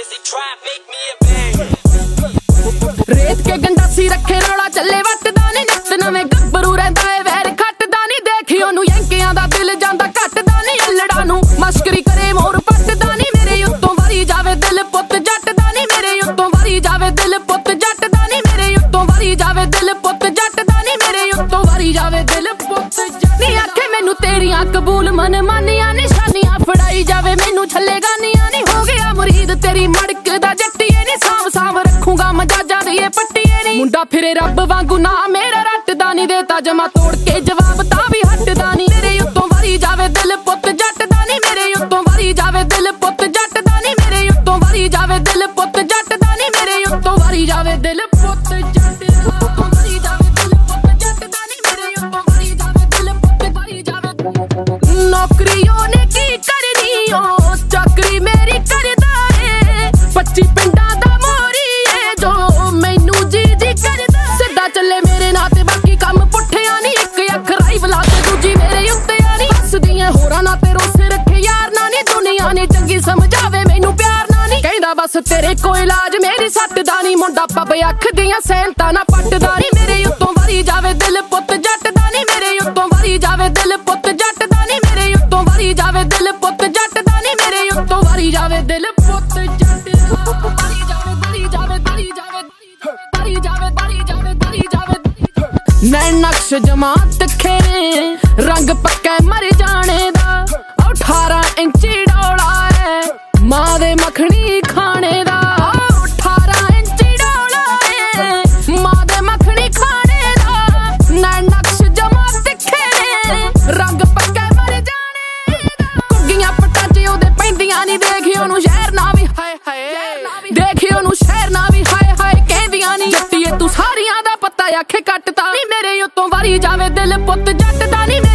रेत के गंडासी रखे रौला चले वटदा नी नित नवें गब्बरू रहिंदा ए वैर खटदा नी देखी ओनू यंकियां दा दिल जांदा घटदा नी अल्लड़ा नू मस्करी करे मोर पटदा नी मेरे उत्तों वारी जावे दिल पुੱਤ जटदा नी मेरे उत्तों वारी जावे दिल पुੱਤ जटदा नी मेरे उत्तों वारी जावे दिल पुੱਤ जटदा नी मेरे उत्तों वारी जावे दिल पुੱਤ नी आखे मैनू तेरियां कबूल मन मानियां निशानियां फड़ाई जावे मैनू छल्ले गानियां नी हो गया मुरीद तेरी मड़क दा जट्टीए नी साम साम रखूंगा मजाजा दी पट्टीए नी मुंडा फिरे रब वांगू ना मेरा रटदा नी देता जमा तोड़ के जवाब ता भी हटदा नी मेरे उत्तों वारी जावे दिल पुੱਤ जटदा नी मेरे उत्तों वारी जावे दिल पुੱਤ जटदा नी मेरे उत्तों वारी जावे दिल पुੱਤ जटदा नी मेरे उत्तों वारी जावे दिल पुੱਤ जटदा वारी जावे दिल पुੱਤ जटदा नी मेरे उत्तों वारी जावे दिल पुੱਤ वारी जावे नौकरियों ने की करनी ओ चाकरी मेरी करदा है 25 पिंडा दा मोरी है जो मैनू जी जी करदा सिद्धा चले मेरे नां ते बाकी काम पुठिया नी एक अख राई बुला ते दूजी मेरे उत्ते आनी हसदियां होरां ना ते रोसे रखे यार ना नी दुनिया ने चंगी समझावे मैनू प्यार ना नी कहंदा बस तेरे कोई इलाज मेरी सट दा नी मुंडा पब अख दियां सैनता ना पटदा नी मेरे उत्तों वारी जावे दिल पुੱਤ जटदा नी मेरे उत्तों वारी जावे दिल पुੱਤ जटदा नी मेरे उत्तों वारी जावे दिल पुੱਤ जटदा नी मेरे उत्तों वारी जावे दिल पुੱਤ जटदा वारी जावे वारी जावे वारी जावे वारी जावे वारी जावे वारी जावे मैं नक्श जमात खेने रंग पक्का मर जाने दा 18 इंची डोला है मां दे मखनी खाने दा 18 इंची डोला है मां दे मखनी खाने दा मैं नक्श जमात खेने रंग पक्का मर जाने दा कुग्गियां पट्टां च ओदे पैंदियां नी देखी ओनू शहर ना भी हाय हाय देखी ओनू शहर ना भी हाय हाय कहंदियां नी जट्टीए तू सारियां दा पत्ता आखे कटता नी मेरे उत्तों वारी जावे दिल पुੱਤ जटदा नी